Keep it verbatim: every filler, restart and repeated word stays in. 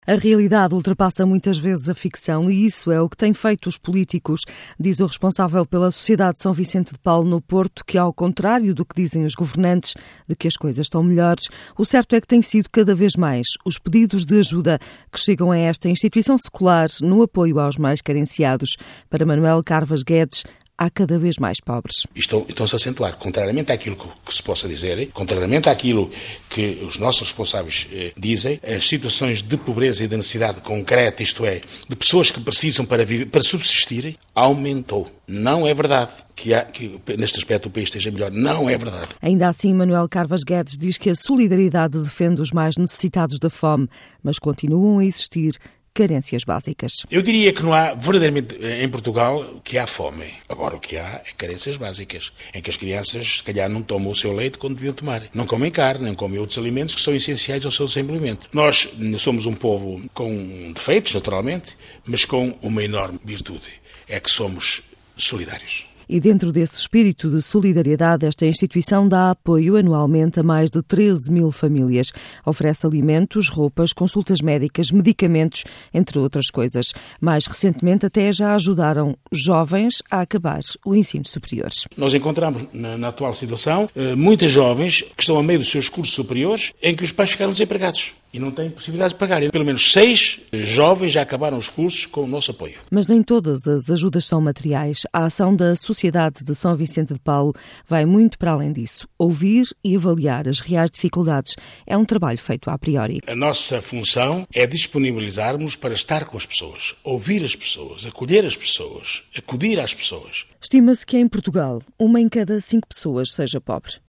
A realidade ultrapassa muitas vezes a ficção e isso é o que tem feito os políticos, diz o responsável pela Sociedade São Vicente de Paulo no Porto, que ao contrário do que dizem os governantes, de que as coisas estão melhores, o certo é que tem sido cada vez mais os pedidos de ajuda que chegam a esta instituição secular no apoio aos mais carenciados. Para Manuel Carvas Guedes, há cada vez mais pobres. Estão, estão-se a acentuar, contrariamente àquilo que, que se possa dizer, contrariamente àquilo que os nossos responsáveis eh, dizem, as situações de pobreza e de necessidade concreta, isto é, de pessoas que precisam para, viver, para subsistirem, aumentou. Não é verdade que, há, que neste aspecto o país esteja melhor. Não é verdade. Ainda assim, Manuel Carvas Guedes diz que a solidariedade defende os mais necessitados da fome, mas continuam a existir carências básicas. Eu diria que não há, verdadeiramente, em Portugal, que há fome. Agora, o que há é carências básicas, em que as crianças, se calhar, não tomam o seu leite quando deviam tomar. Não comem carne, não comem outros alimentos que são essenciais ao seu desenvolvimento. Nós somos um povo com defeitos, naturalmente, mas com uma enorme virtude. É que somos solidários. E dentro desse espírito de solidariedade, esta instituição dá apoio anualmente a mais de treze mil famílias. Oferece alimentos, roupas, consultas médicas, medicamentos, entre outras coisas. Mais recentemente até já ajudaram jovens a acabar o ensino superior. Nós encontramos na, na atual situação muitas jovens que estão a meio dos seus cursos superiores em que os pais ficaram desempregados e não têm possibilidade de pagar. Pelo menos seis jovens já acabaram os cursos com o nosso apoio. Mas nem todas as ajudas são materiais. A ação da Sociedade de São Vicente de Paulo vai muito para além disso. Ouvir e avaliar as reais dificuldades é um trabalho feito a priori. A nossa função é disponibilizarmos para estar com as pessoas, ouvir as pessoas, acolher as pessoas, acudir às pessoas. Estima-se que em Portugal uma em cada cinco pessoas seja pobre.